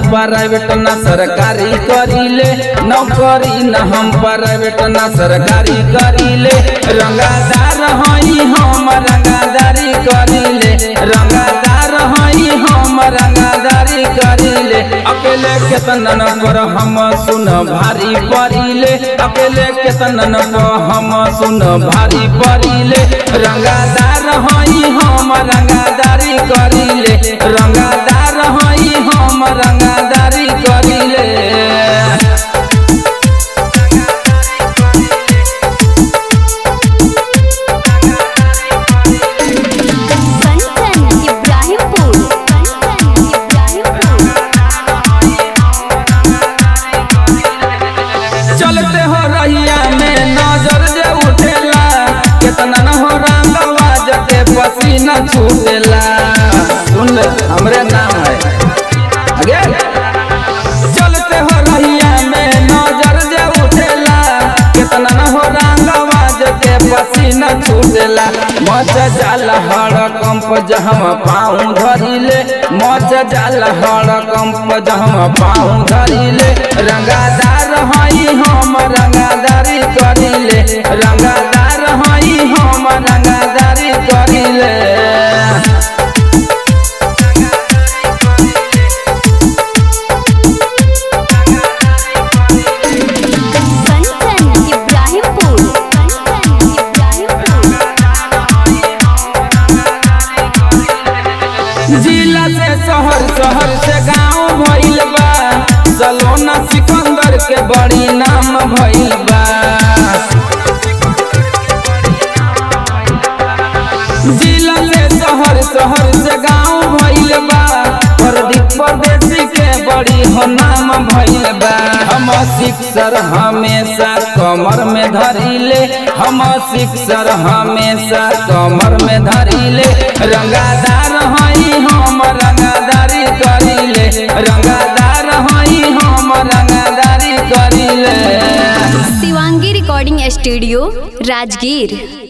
Private न सरकारी करीले, नौकरी न हम प्राइवेट न सरकारी करीले। रंगादार हई हम रंगादारी करीले, रंगादार हई हम रंगादारी करीले। अकेले केतनन पर हम सुन भारी पड़ीले, अकेले केतनन पर हम सुन भारी पड़ीले। रंगादार हई हम रंगादारी करीले, रंगादार हई हम रंगादारी करीले। चलते हो रहिया में नजर जे उठेला, केतना न हो रंगवाज के पसीना छूटेला। सुन ले हमरे नाम है आगे। चलते हो रहिया में नजर जे उठेला, केतना न हो रंगवाज के पसीना छूटेला। मच जाला हड़कंप जहम पाँव धरिले, मच जाला हड़कंप जहम पाँव धरिले। रंगादार हई हम रंगादारी करीले, रंगादार हई हम रंगादारी करीले। जिला से शहर, शहर से गाँव भइल बा, सलोना सिकंदर के बड़ी नाम भइल बा। जिला से शहर, शहर से गाँव भइल बा, प्रदीप परदेसी के बड़ी हो नाम भइल बा। हम सिक्सर हमेशा कमर में धरिले, हम सिक्सर हमेशा कमर में धरिले। रंगादार हई हम रंगादारी करीले, रंगादार हई हम रंगादारी करीले। Shivangi recording studio Rajgir.